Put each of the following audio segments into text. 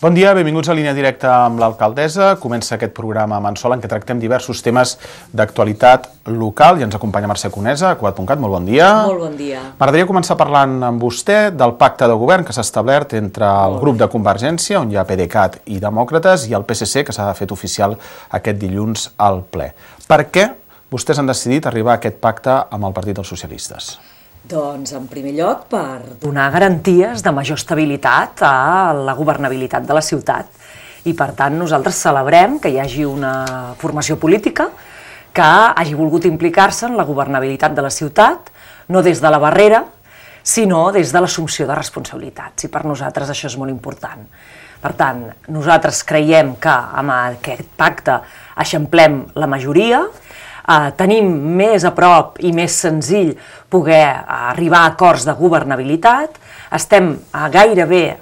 Bon dia, benvinguts a Línia Directa amb l'alcaldessa. Comença aquest programa mensual en què tractem diversos temes d'actualitat local i ens acompanya Mercè Conesa, a Cugat.cat. Molt bon dia. Molt bon dia. M'agradaria començar parlant amb vostè del pacte de govern que s'ha establert entre el grup de Convergència, on hi ha PDeCAT i Demòcrates, i el PSC, que s'ha fet oficial aquest dilluns al ple. Per què vostès han decidit arribar a aquest pacte amb el Partit dels Socialistes? Doncs, en primer lloc, per donar garanties de major estabilitat a la governabilitat de la ciutat. I, per tant, nosaltres celebrem que hi hagi una formació política que hagi volgut implicar-se en la governabilitat de la ciutat, no des de la barrera, sinó des de l'assumpció de responsabilitats. I per nosaltres això és molt important. Per tant, nosaltres creiem que amb aquest pacte eixamplem la majoria, tenim més a prop i més senzill poder arribar a acords de governabilitat, estem gairebé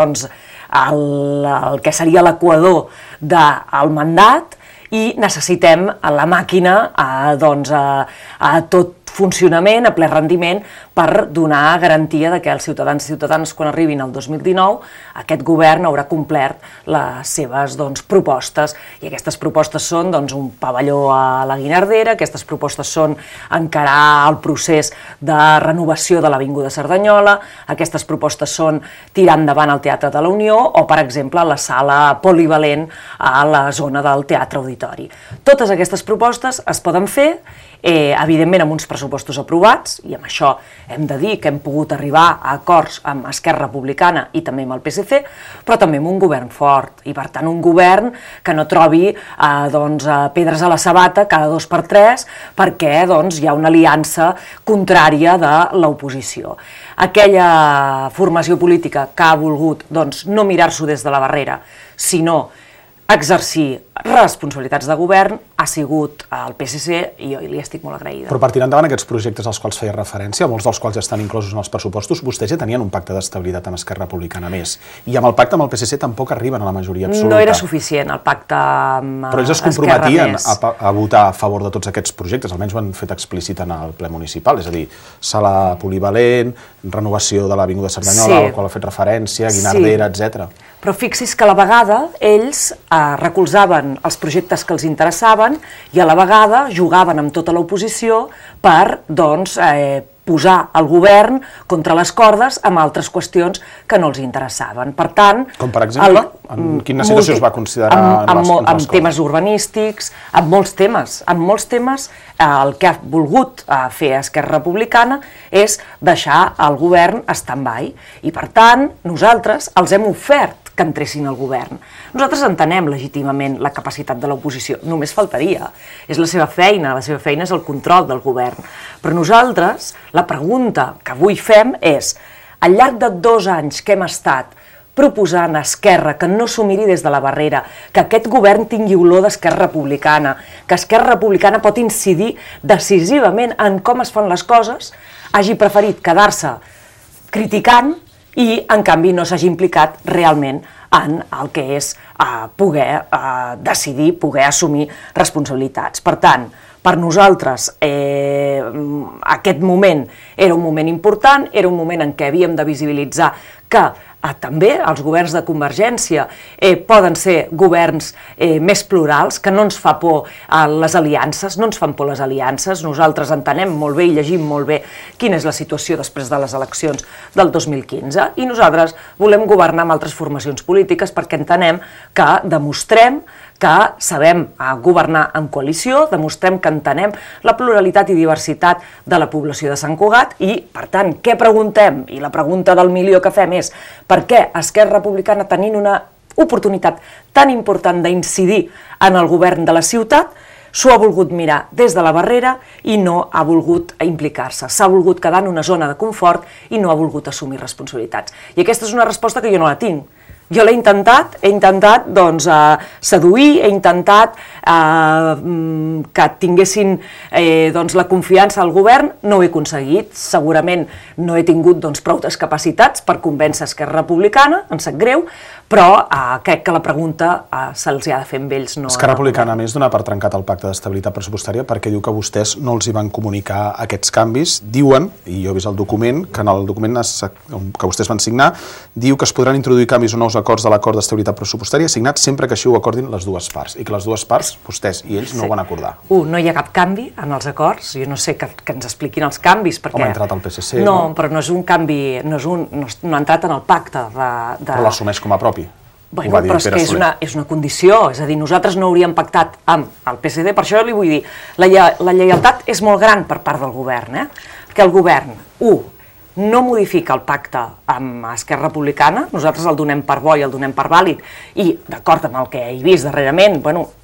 al que seria l'equador del mandat i necessitem la màquina a tot funcionament, a ple rendiment, per donar garantia de que els ciutadans i ciutadanes, quan arribin al 2019, aquest govern haurà complert les seves propostes. I aquestes propostes són un pavelló a la Guinardera, aquestes propostes són encarar el procés de renovació de l'Avinguda Cerdanyola, aquestes propostes són tirar endavant el Teatre de la Unió o, per exemple, la sala polivalent a la zona del Teatre Auditori. Totes aquestes propostes es poden fer, evidentment amb uns pressupostos aprovats, i amb això hem de dir que hem pogut arribar a acords amb Esquerra Republicana i també amb el PSC, però també amb un govern fort, i per tant un govern que no trobi pedres a la sabata cada 2 per 3 perquè hi ha una aliança contrària de l'oposició. Aquella formació política que ha volgut no mirar-s'ho des de la barrera, sinó exercir responsabilitats de govern, ha sigut el PSC i jo li estic molt agraïda. Però per tirar endavant aquests projectes als quals feia referència, molts dels quals ja estan inclosos en els pressupostos, vostès ja tenien un pacte d'estabilitat amb Esquerra Republicana més. I amb el pacte amb el PSC tampoc arriben a la majoria absoluta. No era suficient el pacte amb Esquerra més. Però ells es comprometien a votar a favor de tots aquests projectes, almenys ho han fet explícit en el ple municipal, és a dir, sala polivalent, renovació de l'Avinguda Cerdanyola, al qual ha fet referència, Guinardera, etc. Però fixi's que a la vegada ells recolzaven els projectes que els interessaven i a la vegada jugaven amb tota l'oposició per posar el govern contra les cordes amb altres qüestions que no els interessaven. Per tant... Com per exemple? En quina situació es va considerar en temes urbanístics, en molts temes. En molts temes el que ha volgut fer Esquerra Republicana és deixar el govern stand-by. I per tant, nosaltres els hem ofert que entressin al govern. Nosaltres entenem legítimament la capacitat de l'oposició, només faltaria. És la seva feina és el control del govern. Però nosaltres, la pregunta que avui fem és, al llarg de 2 anys que hem estat proposant a Esquerra que no s'ho miri des de la barrera, que aquest govern tingui olor d'Esquerra Republicana, que Esquerra Republicana pot incidir decisivament en com es fan les coses, hagi preferit quedar-se criticant i, en canvi, no s'hagi implicat realment en el que és poder decidir, poder assumir responsabilitats. Per tant, per nosaltres aquest moment era un moment important, era un moment en què havíem de visibilitzar que també els governs de Convergència poden ser governs més plurals, que no ens fa por les aliances, no ens fan por les aliances. Nosaltres entenem molt bé i llegim molt bé quina és la situació després de les eleccions del 2015 i nosaltres volem governar amb altres formacions polítiques perquè entenem que demostrem que sabem governar en coalició, demostrem que entenem la pluralitat i diversitat de la població de Sant Cugat i, per tant, què preguntem? I la pregunta del milió que fem és per què Esquerra Republicana, tenint una oportunitat tan important d'incidir en el govern de la ciutat, s'ho ha volgut mirar des de la barrera i no ha volgut implicar-se. S'ha volgut quedar en una zona de confort i no ha volgut assumir responsabilitats. I aquesta és una resposta que jo no la tinc. Jo l'he intentat, seduir, he intentat que tinguessin la confiança al govern, no ho he aconseguit, segurament no he tingut prou capacitats per convèncer Esquerra Republicana, em sap greu, però crec que la pregunta se'ls ha de fer amb ells. Esquerra Republicana, a més, dona per trencat el pacte d'estabilitat pressupostària perquè diu que vostès no els hi van comunicar aquests canvis. Diuen, i jo he vist el document, que en el document que vostès van signar, diu que es podran introduir canvis o nous acords de l'acord d'estabilitat pressupostària signat sempre que així ho acordin les dues parts, i que les dues parts, vostès i ells, no ho van acordar. No hi ha cap canvi en els acords, jo no sé que ens expliquin els canvis, perquè... Home, ha entrat el PSC, no? No, però no és un canvi, no ha entrat en el pacte de... Però l'assumeix com a propi. Bueno, però és que és una condició, és a dir, nosaltres no hauríem pactat amb el PSD, per això li vull dir, la lleialtat és molt gran per part del govern, perquè el govern, no modifica el pacte amb Esquerra Republicana, nosaltres el donem per bo i el donem per vàlid, i d'acord amb el que he vist darrerament,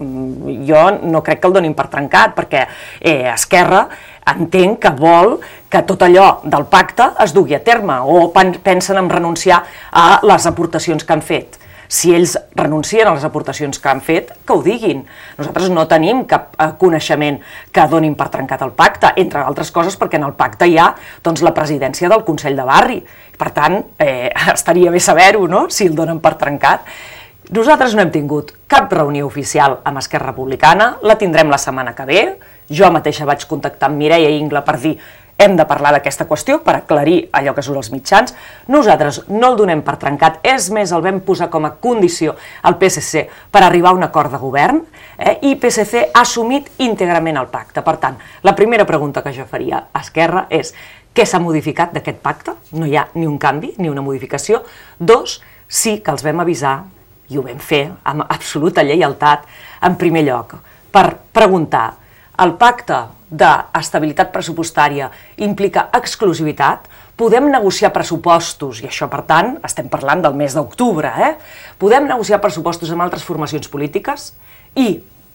jo no crec que el donin per trencat, perquè Esquerra entenc que vol que tot allò del pacte es dugui a terme, o pensen en renunciar a les aportacions que han fet. Si ells renuncien a les aportacions que han fet, que ho diguin. Nosaltres no tenim cap coneixement que donin per trencat el pacte, entre altres coses perquè en el pacte hi ha la presidència del Consell de Barri. Per tant, estaria bé saber-ho, no?, si el donen per trencat. Nosaltres no hem tingut cap reunió oficial amb Esquerra Republicana, la tindrem la setmana que ve. Jo mateixa vaig contactar amb Mireia Ingla per dir hem de parlar d'aquesta qüestió per aclarir allò que surt als mitjans. Nosaltres no el donem per trencat, és més, el vam posar com a condició al PSC per arribar a un acord de govern, i PSC ha assumit íntegrament el pacte. Per tant, la primera pregunta que jo faria a Esquerra és què s'ha modificat d'aquest pacte? No hi ha ni un canvi, ni una modificació. 2, sí que els vam avisar, i ho vam fer amb absoluta lleialtat, en primer lloc, per preguntar el pacte d'estabilitat pressupostària implica exclusivitat, podem negociar pressupostos, i això per tant estem parlant del mes d'octubre, podem negociar pressupostos amb altres formacions polítiques i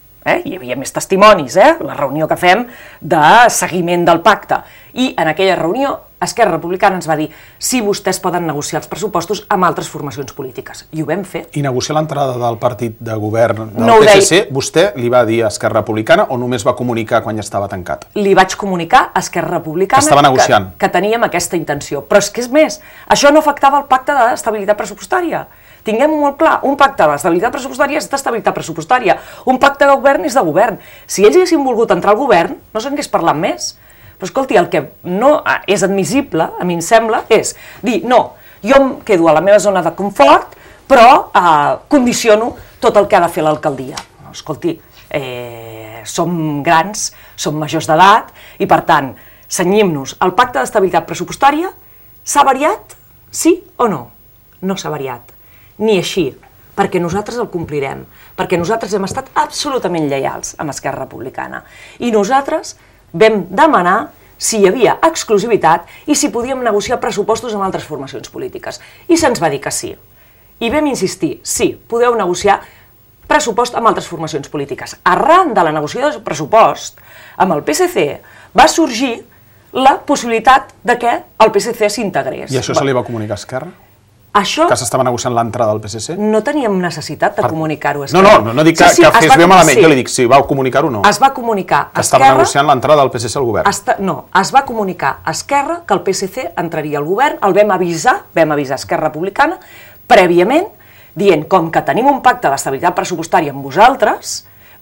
hi havia més testimonis, la reunió que fem de seguiment del pacte, i en aquella reunió Esquerra Republicana ens va dir si vostès poden negociar els pressupostos amb altres formacions polítiques, i ho vam fer. I negociar l'entrada del partit de govern del PSC, vostè li va dir a Esquerra Republicana o només va comunicar quan ja estava tancat? Li vaig comunicar a Esquerra Republicana que teníem aquesta intenció, però és que és més, això no afectava el pacte d'estabilitat pressupostària. Tinguem-ho molt clar, un pacte d'estabilitat pressupostària és d'estabilitat pressupostària, un pacte de govern és de govern. Si ells haguessin volgut entrar al govern, no s'hagués parlat més. Però escolti, el que no és admissible, a mi em sembla, és dir, no, jo em quedo a la meva zona de confort, però condiciono tot el que ha de fer l'alcaldia. Escolti, som grans, som majors d'edat, i per tant, cenyim-nos. El pacte d'estabilitat pressupostària s'ha variat, sí o no? No s'ha variat. Ni així, perquè nosaltres el complirem, perquè nosaltres hem estat absolutament lleials amb Esquerra Republicana. I nosaltres vam demanar si hi havia exclusivitat i si podíem negociar pressupostos amb altres formacions polítiques. I se'ns va dir que sí. I vam insistir, sí, podeu negociar pressupost amb altres formacions polítiques. Arran de la negociació de pressupost, amb el PSC va sorgir la possibilitat de que el PSC s'integrés. I això se li va comunicar a Esquerra? Això... Que s'estava negociant l'entrada del PSC? No teníem necessitat de comunicar-ho a Esquerra. No dic que fes bé malament, jo li dic, sí, vau comunicar-ho o no? Es va comunicar a Esquerra... Que estava negociant l'entrada del PSC al govern. No, es va comunicar a Esquerra que el PSC entraria al govern, el vam avisar Esquerra Republicana, prèviament, dient, com que tenim un pacte d'estabilitat pressupostària amb vosaltres,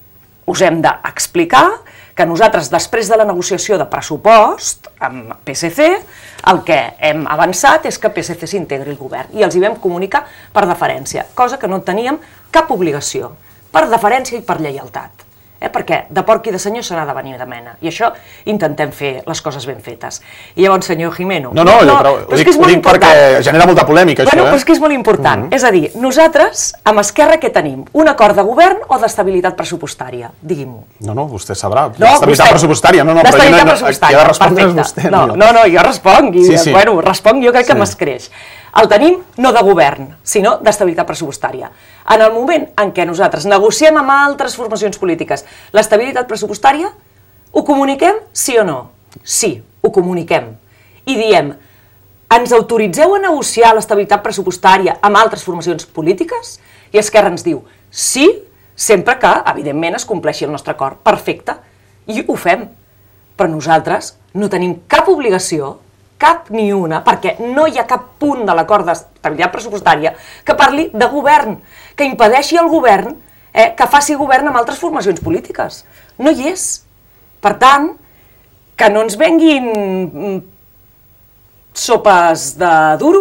us hem d'explicar que nosaltres, després de la negociació de pressupost amb PSC, el que hem avançat és que PSC s'integri al govern. I els hi vam comunicar per deferència, cosa que no teníem cap obligació, per deferència i per lleialtat. Perquè de porc i de senyor se n'ha de venir de mena. I això intentem fer les coses ben fetes. I llavors, senyor Jimeno... No, però ho dic perquè genera molta polèmica, això. Però és que és molt important. És a dir, nosaltres, amb Esquerra, què tenim? Un acord de govern o d'estabilitat pressupostària? Digui'm-ho. No, vostè sabrà. D'estabilitat pressupostària. No, però qui ha de respondre és vostè. No, jo responc. Bueno, responc jo crec que m'escreix. El tenim no de govern, sinó d'estabilitat pressupostària. En el moment en què nosaltres negociem amb altres formacions polítiques l'estabilitat pressupostària, ho comuniquem, sí o no? Sí, ho comuniquem. I diem, ens autoritzeu a negociar l'estabilitat pressupostària amb altres formacions polítiques? I Esquerra ens diu, sí, sempre que, evidentment, es compleixi el nostre acord. Perfecte. I ho fem. Però nosaltres no tenim cap obligació, cap ni una, perquè no hi ha cap punt de l'acord d'estabilitat pressupostària que parli de govern, que impedeixi al govern que faci govern amb altres formacions polítiques. No hi és. Per tant, que no ens venguin sopes de duro,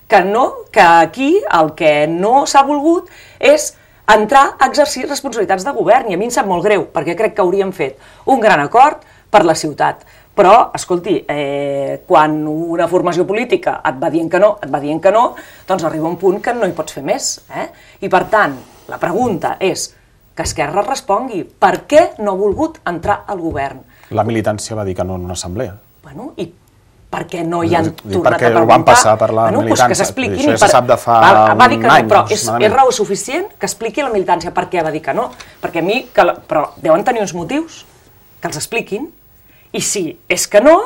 que aquí el que no s'ha volgut és entrar a exercir responsabilitats de govern, i a mi em sap molt greu, perquè crec que hauríem fet un gran acord per la ciutat. Però, escolti, quan una formació política et va dient que no, doncs arriba un punt que no hi pots fer més. I per tant, la pregunta és que Esquerra respongui per què no ha volgut entrar al govern. La militància va dir que no en una assemblea. Bueno, i per què no hi han tornat a preguntar? Perquè ho van passar per la militància. Que s'expliquin. Això ja se sap de fa un any. Però és raó suficient que expliqui la militància per què va dir que no. Perquè a mi, però deuen tenir uns motius que els expliquin. I si és que no,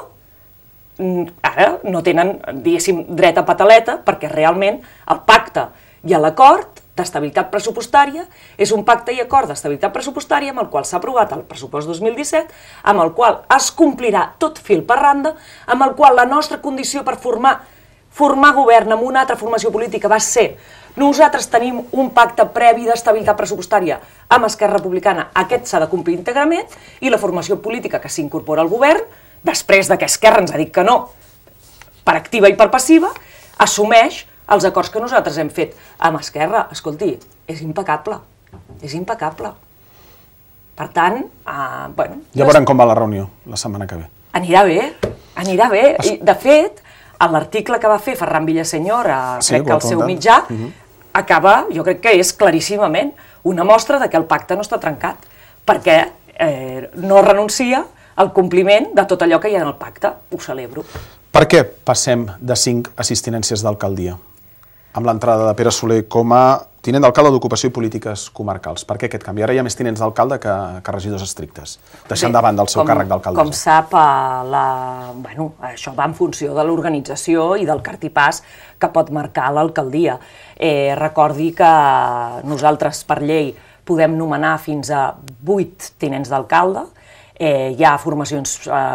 ara no tenen, diguéssim, dret a pataleta, perquè realment el pacte i l'acord d'estabilitat pressupostària és un pacte i acord d'estabilitat pressupostària amb el qual s'ha aprovat el pressupost 2017, amb el qual es complirà tot fil per randa, amb el qual la nostra condició per formar govern amb una altra formació política va ser: nosaltres tenim un pacte previ d'estabilitat pressupostària amb Esquerra Republicana, aquest s'ha de complir íntegrament, i la formació política que s'incorpora al govern, després que Esquerra ens ha dit que no, per activa i per passiva, assumeix els acords que nosaltres hem fet amb Esquerra. Escolti, és impecable, és impecable. Per tant, bueno... Ja veurem com va la reunió la setmana que ve. Anirà bé. I, de fet, l'article que va fer Ferran Villasenyor, crec que al seu mitjà, acaba, jo crec que és claríssimament una mostra de que el pacte no està trencat, perquè no renuncia al compliment de tot allò que hi ha en el pacte. Ho celebro. Per què passem de 5 assistències d'alcaldia amb l'entrada de Pere Soler com a tinent d'alcalde d'Ocupació i Polítiques Comarcals? Per què aquest canvi? Ara hi ha més tinents d'alcalde que regidors estrictes, deixant davant del seu càrrec d'alcaldessa. Com sap, això va en funció de l'organització i del cartipàs que pot marcar l'alcaldia. Recordi que nosaltres, per llei, podem nomenar fins a 8 tinents d'alcalde. Hi ha formacions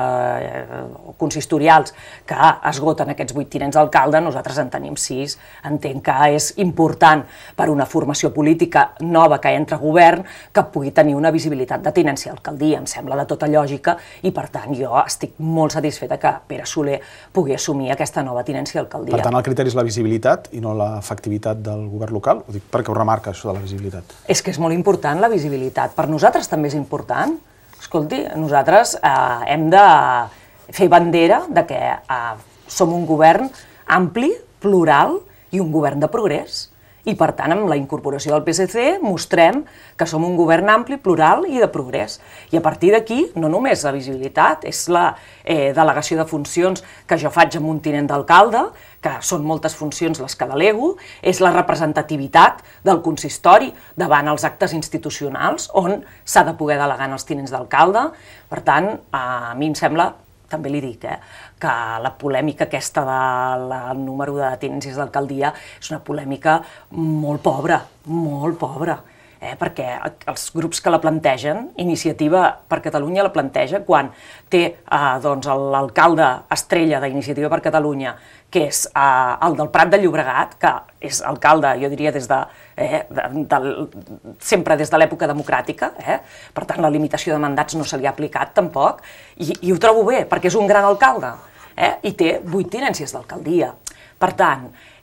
consistorials que esgoten aquests 8 tinents d'alcalde, nosaltres en tenim 6. Entenc que és important per una formació política nova que entra a govern que pugui tenir una visibilitat de tinència d'alcaldia. Em sembla de tota lògica i, per tant, jo estic molt satisfeta que Pere Soler pugui assumir aquesta nova tinència d'alcaldia. Per tant, el criteri és la visibilitat i no l'efectivitat del govern local? Ho dic perquè ho remarca, això de la visibilitat. És que és molt important la visibilitat. Per nosaltres també és important. Escolti, nosaltres hem de fer bandera de que som un govern ampli, plural i un govern de progrés. I, per tant, amb la incorporació del PSC mostrem que som un govern ampli, plural i de progrés. I a partir d'aquí, no només la visibilitat, és la delegació de funcions que jo faig amb un tinent d'alcalde, que són moltes funcions les que delego, és la representativitat del consistori davant els actes institucionals on s'ha de poder delegar en els tinents d'alcalde. Per tant, a mi em sembla, també li dic, que la polèmica aquesta del número de tinències d'alcaldia és una polèmica molt pobra, perquè els grups que la plantegen, Iniciativa per Catalunya la planteja quan té l'alcalde estrella d'Iniciativa per Catalunya, que és el del Prat de Llobregat, que és alcalde, jo diria, sempre des de l'època democràtica, per tant la limitació de mandats no se li ha aplicat tampoc, i ho trobo bé, perquè és un gran alcalde, i té 8 tinències d'alcaldia. Per tant,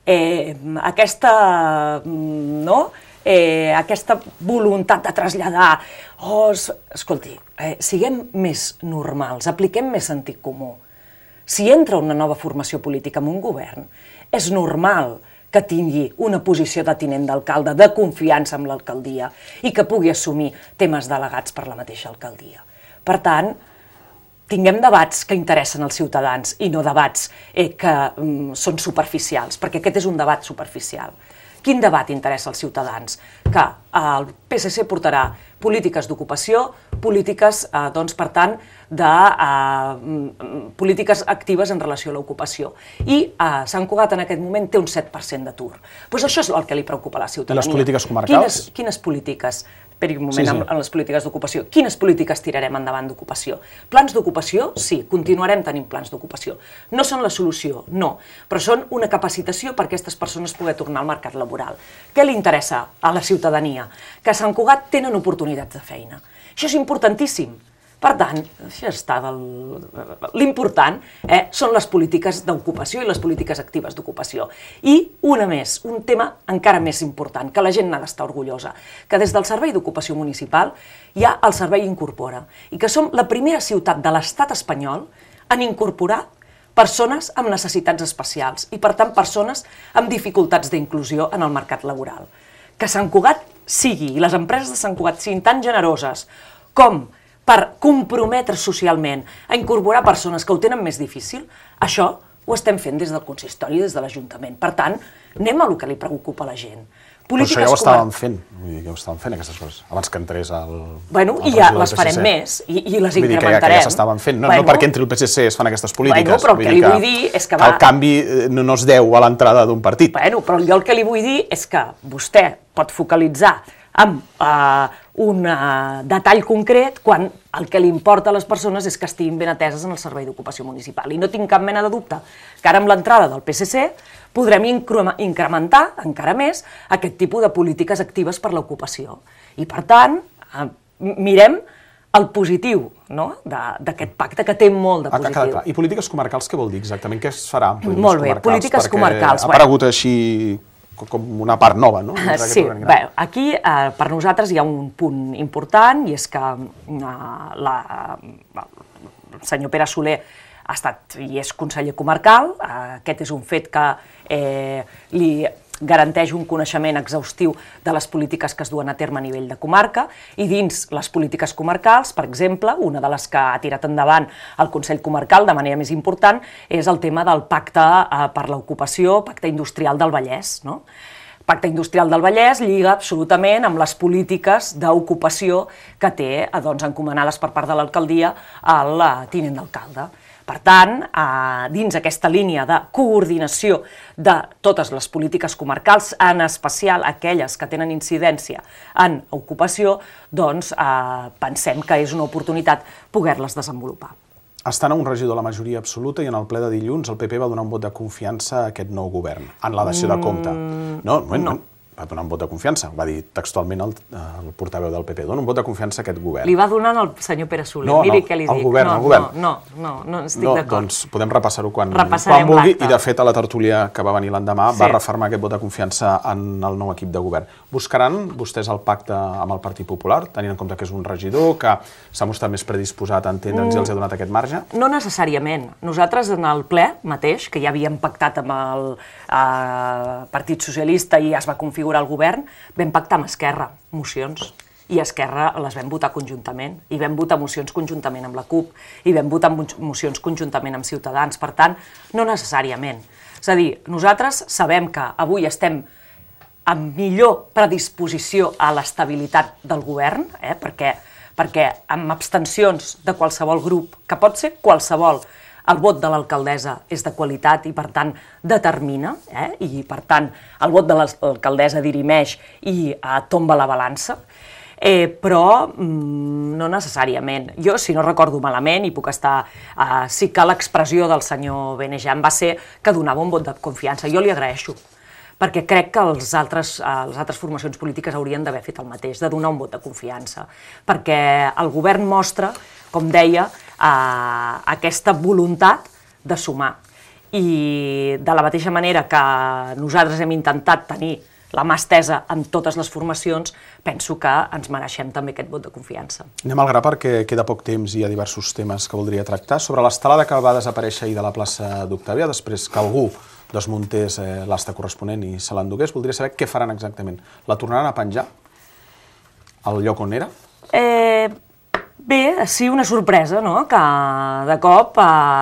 aquesta voluntat de traslladar, escolti, siguem més normals, apliquem més sentit comú. Si entra una nova formació política en un govern, és normal que tingui una posició de tinent d'alcalde, de confiança amb l'alcaldia, i que pugui assumir temes delegats per la mateixa alcaldia. Per tant, tinguem debats que interessen als ciutadans i no debats que són superficials, perquè aquest és un debat superficial. Quin debat interessa als ciutadans? Que el PSC portarà polítiques d'ocupació, polítiques, per tant, de polítiques actives en relació a l'ocupació. I Sant Cugat en aquest moment té un 7% d'atur. Doncs això és el que li preocupa a la ciutadania. I les polítiques comarcals? Quines polítiques? Esperi un moment amb les polítiques d'ocupació. Quines polítiques tirarem endavant d'ocupació? Plans d'ocupació? Sí, continuarem tenint plans d'ocupació. No són la solució, no, però són una capacitació per aquestes persones poder tornar al mercat laboral. Què li interessa a la ciutadania? Que a Sant Cugat tenen oportunitats de feina. Això és importantíssim, Per tant, això està l'important són les polítiques d'ocupació i les polítiques actives d'ocupació. I una més, un tema encara més important, que la gent n'ha d'estar orgullosa, que des del Servei d'Ocupació Municipal hi ha el Servei Incorpora, i que som la primera ciutat de l'estat espanyol en incorporar persones amb necessitats especials i, per tant, persones amb dificultats d'inclusió en el mercat laboral. Que Sant Cugat sigui, i les empreses de Sant Cugat siguin tan generoses com per comprometre socialment a incorporar persones que ho tenen més difícil, això ho estem fent des del consistori, des de l'Ajuntament. Per tant, anem a lo que li preocupa a la gent. Però això ja ho estàvem fent, aquestes coses, abans que entrés el... Bueno, i ja les farem més, i les incrementarem. Vull dir que ja s'estaven fent, no perquè entri el PSC es fan aquestes polítiques. Bueno, però el que li vull dir és que el canvi no es deu a l'entrada d'un partit. Bueno, però jo el que li vull dir és que vostè pot focalitzar amb un detall concret quan el que li importa a les persones és que estiguin ben ateses en el Servei d'Ocupació Municipal. I no tinc cap mena de dubte que ara amb l'entrada del PSC podrem incrementar encara més aquest tipus de polítiques actives per l'ocupació. I per tant, mirem el positiu d'aquest pacte, que té molt de positiu. I polítiques comarcals què vol dir exactament? Què es farà amb molt bé, polítiques comarcals. Ha aparegut així com una part nova, no? Sí, aquí per nosaltres hi ha un punt important i és que el senyor Pere Soler ha estat i és conseller comarcal. Aquest és un fet que li garanteix un coneixement exhaustiu de les polítiques que es duen a terme a nivell de comarca i dins les polítiques comarcals, per exemple, una de les que ha tirat endavant el Consell Comarcal de manera més important és el tema del pacte per l'ocupació, pacte industrial del Vallès, no? Pacte Industrial del Vallès lliga absolutament amb les polítiques d'ocupació que té encomanades per part de l'alcaldia al tinent d'alcalde. Per tant, dins aquesta línia de coordinació de totes les polítiques comarcals, en especial aquelles que tenen incidència en ocupació, doncs pensem que és una oportunitat poder-les desenvolupar. Estant a un regidor de la majoria absoluta i en el ple de dilluns el PP va donar un vot de confiança a aquest nou govern, en la dació de compte. No. Va donar un vot de confiança, va dir textualment el portaveu del PP, dona un vot de confiança a aquest govern. Li va donar al senyor Pere Soler, miri què li dic. No, al govern. No, estic d'acord. Doncs podem repassar-ho quan vulgui, i de fet a la tertúlia que va venir l'endemà va refermar aquest vot de confiança en el nou equip de govern. Buscaran vostès el pacte amb el Partit Popular, tenint en compte que és un regidor, que s'ha mostrat més predisposat a entendre'ns i els ha donat aquest marge? No necessàriament. Nosaltres en el ple mateix, que ja havíem pactat amb el Partit Socialista i es va configurar el govern, vam pactar amb Esquerra mocions, i Esquerra les vam votar conjuntament, i vam votar mocions conjuntament amb la CUP, i vam votar mocions conjuntament amb Ciutadans. Per tant, no necessàriament. És a dir, nosaltres sabem que avui estem amb millor predisposició a l'estabilitat del govern, perquè amb abstencions de qualsevol grup, que pot ser qualsevol, el vot de l'alcaldessa és de qualitat i, per tant, determina, i, per tant, el vot de l'alcaldessa dirimeix i tomba la balança, però no necessàriament. Jo, si no recordo malament, i puc estar... Sí que l'expressió del senyor Benejan va ser que donava un vot de confiança. Jo li agraeixo, perquè crec que les altres formacions polítiques haurien d'haver fet el mateix, de donar un vot de confiança, perquè el govern mostra, com deia, aquesta voluntat de sumar. I de la mateixa manera que nosaltres hem intentat tenir la mà estesa amb totes les formacions, penso que ens mereixem també aquest vot de confiança. Anem al gra perquè queda poc temps i hi ha diversos temes que voldria tractar. Sobre l'estelada que va desaparèixer ahir de la plaça d'Octàvia, després que algú desmuntés l'asta corresponent i se l'endugués, voldria saber què faran exactament. La tornaran a penjar al lloc on era? Bé, sí, una sorpresa, no? Que de cop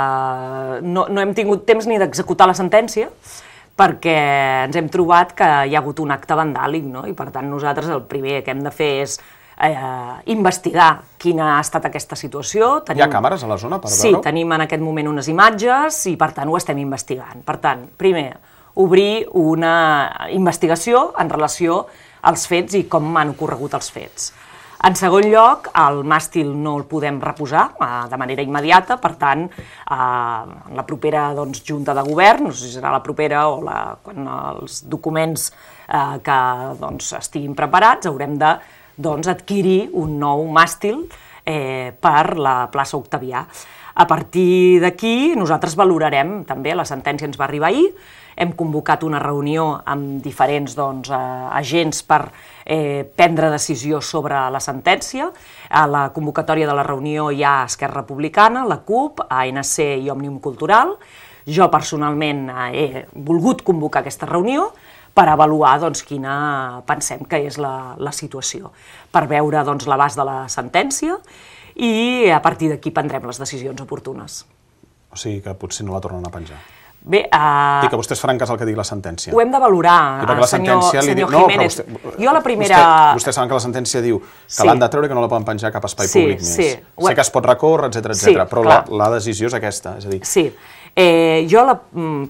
no hem tingut temps ni d'executar la sentència, perquè ens hem trobat que hi ha hagut un acte vandàlic, no? I per tant nosaltres el primer que hem de fer és investigar quina ha estat aquesta situació. Hi ha càmeres a la zona per veure-ho? Sí, tenim en aquest moment unes imatges i per tant ho estem investigant. Per tant, primer, obrir una investigació en relació als fets i com han ocorregut els fets. En segon lloc, el màstil no el podem reposar de manera immediata, per tant, la propera junta de govern, no sé si serà la propera o quan els documents que estiguin preparats, haurem d'adquirir un nou màstil per la plaça Octavià. A partir d'aquí, nosaltres valorarem també, la sentència ens va arribar ahir, hem convocat una reunió amb diferents agents per prendre decisió sobre la sentència. A la convocatòria de la reunió hi ha Esquerra Republicana, la CUP, ANC i Òmnium Cultural. Jo personalment he volgut convocar aquesta reunió per avaluar quina pensem que és la situació, per veure l'abast de la sentència i a partir d'aquí prendrem les decisions oportunes. O sigui que potser no la tornen a penjar. Bé, I que vostès faran cas al que digui la sentència. Ho hem de valorar, senyor Jiménez. Jo la primera... Vostès saben que la sentència diu que l'han de treure i que no la poden penjar a cap espai públic més. Sé que es pot recórrer, etcètera, però la decisió és aquesta. Sí. Jo a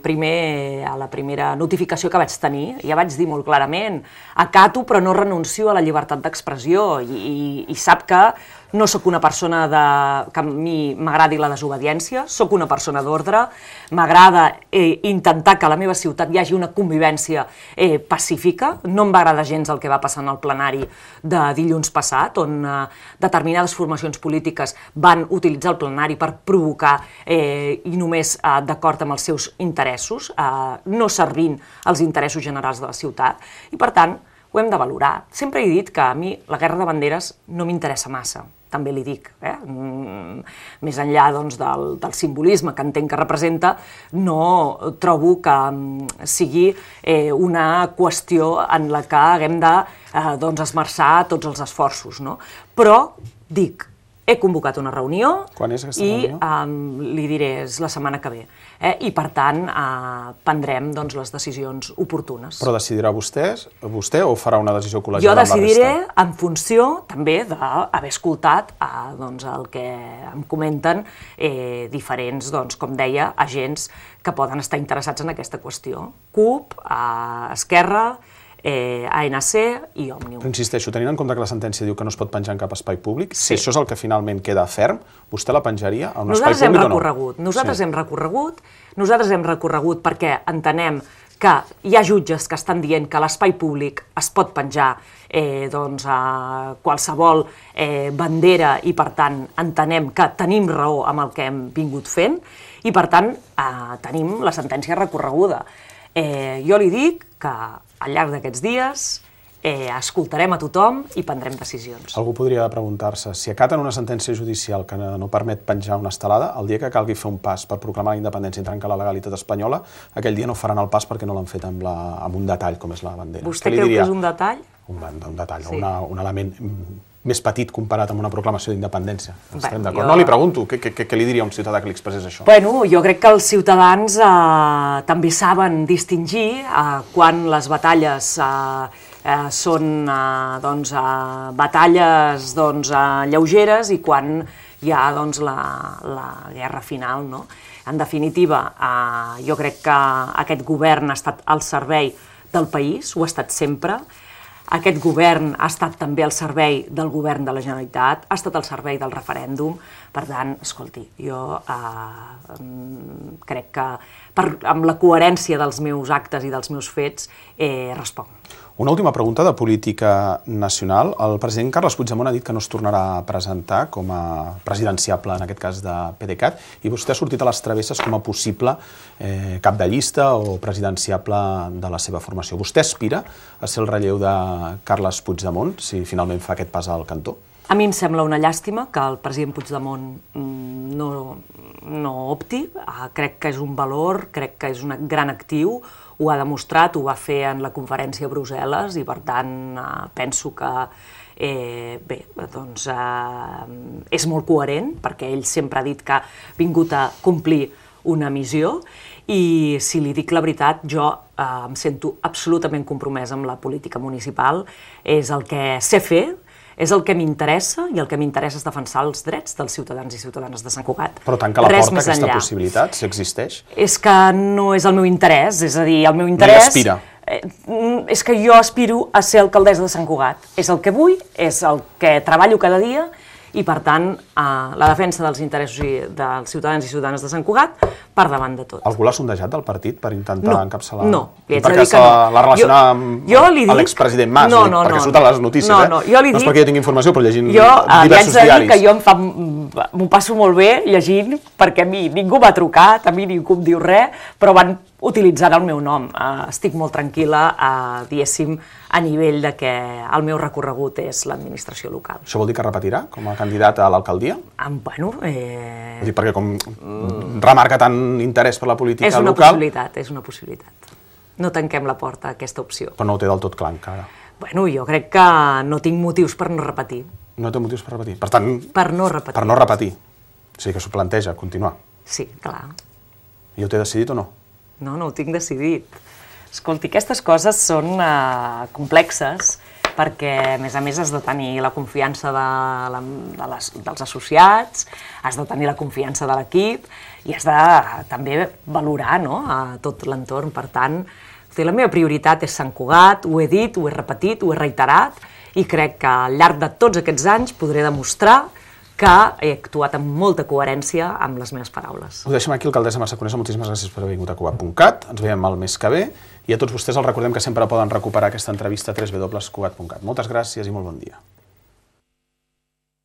la primera notificació que vaig tenir ja vaig dir molt clarament acato però no renuncio a la llibertat d'expressió i sap que no sóc una persona que a mi m'agradi la desobediència, sóc una persona d'ordre, m'agrada intentar que a la meva ciutat hi hagi una convivència pacífica. No em va agradar gens el que va passar en el plenari de dilluns passat, on determinades formacions polítiques van utilitzar el plenari per provocar i només d'acord amb els seus interessos, no servint els interessos generals de la ciutat, i per tant ho hem de valorar. Sempre he dit que a mi la guerra de banderes no m'interessa massa, també li dic. Més enllà del simbolisme que entenc que representa, no trobo que sigui una qüestió en la que haguem d'esmerçar tots els esforços. Però, dic, he convocat una reunió. Quan és aquesta reunió? I li diré, és la setmana que ve. I per tant, prendrem les decisions oportunes. Però decidirà vostè o farà una decisió col·legiada amb la resta? Jo decidiré en funció també d'haver escoltat el que em comenten diferents, com deia, agents que poden estar interessats en aquesta qüestió. CUP, Esquerra, ANC i Òmnium. Però insisteixo, tenint en compte que la sentència diu que no es pot penjar en cap espai públic, si això és el que finalment queda ferm, vostè la penjaria en un espai públic o no? Nosaltres hem recorregut perquè entenem que hi ha jutges que estan dient que a l'espai públic es pot penjar qualsevol bandera i per tant entenem que tenim raó amb el que hem vingut fent i per tant tenim la sentència recorreguda. Jo li dic que al llarg d'aquests dies escoltarem a tothom i prendrem decisions. Algú podria preguntar-se, si acaten una sentència judicial que no permet penjar una estelada, el dia que calgui fer un pas per proclamar la independència i trencar la legalitat espanyola, aquell dia no faran el pas perquè no l'han fet amb un detall com és la bandera. Vostè creu que és un detall? Un detall, un element més petit comparat amb una proclamació d'independència. Estem d'acord. No, li pregunto, què li diria a un ciutadà que li expressés això? Bueno, jo crec que els ciutadans també saben distingir quan les batalles són batalles lleugeres i quan hi ha la guerra final. En definitiva, jo crec que aquest govern ha estat al servei del país, ho ha estat sempre. Aquest govern ha estat també al servei del govern de la Generalitat, ha estat al servei del referèndum. Per tant, escolti, jo crec que amb la coherència dels meus actes i dels meus fets responc. Una última pregunta de política nacional. El president Carles Puigdemont ha dit que no es tornarà a presentar com a presidenciable, en aquest cas de PDeCAT, i vostè ha sortit a les travesses com a possible cap de llista o presidenciable de la seva formació. Vostè aspira a ser el relleu de Carles Puigdemont, si finalment fa aquest pas al cantó? A mi em sembla una llàstima que el president Puigdemont no opti. Crec que és un valor, crec que és un gran actiu, ho ha demostrat, ho va fer en la conferència a Brussel·les i per tant penso que és molt coherent perquè ell sempre ha dit que ha vingut a complir una missió i si li dic la veritat jo em sento absolutament compromesa amb la política municipal, és el que sé fer, és el que m'interessa i el que m'interessa és defensar els drets dels ciutadans i ciutadanes de Sant Cugat. Però tanca la porta aquesta possibilitat, si existeix? És que no és el meu interès, és a dir, el meu interès... No hi aspira? És que jo aspiro a ser alcaldessa de Sant Cugat. És el que vull, és el que treballo cada dia i, per tant, la defensa dels interessos dels ciutadans i ciutadanes de Sant Cugat per davant de tot. Algú l'ha sondejat del partit per intentar encapçalar? No, li haig de perquè dir que no. la relaciona amb l'expresident Mas, perquè surten les notícies, no és perquè jo tingui informació, però llegint diversos diaris. Jo li haig de dir que jo m'ho passo molt bé llegint, perquè a mi ningú m'ha trucat, a mi ningú em diu res, però van utilitzant el meu nom. Estic molt tranquil·la, diguéssim, a nivell de que el meu recorregut és l'administració local. Això vol dir que repetirà com a candidat a l'alcaldia? Bueno... Perquè com remarca tant interès per la política local... És una possibilitat. No tanquem la porta a aquesta opció. Però no ho té del tot clar encara. Bueno, jo crec que no tinc motius per no repetir. No té motius per repetir? Per tant... Per no repetir. Per no repetir. O sigui que s'ho planteja, continuar. Sí, clar. I ho té decidit o no? No, no ho tinc decidit. Escolti, aquestes coses són complexes perquè, a més, has de tenir la confiança dels associats, has de tenir la confiança de l'equip i has de també valorar tot l'entorn. Per tant, la meva prioritat és Sant Cugat, ho he dit, ho he repetit, ho he reiterat i crec que al llarg de tots aquests anys podré demostrar que he actuat amb molta coherència amb les meves paraules. Ho deixem aquí, alcaldessa Mercè Conesa, moltíssimes gràcies per haver vingut a Cugat.cat, ens veiem el mes que ve, i a tots vostès els recordem que sempre poden recuperar aquesta entrevista a www.cugat.cat. Moltes gràcies i molt bon dia.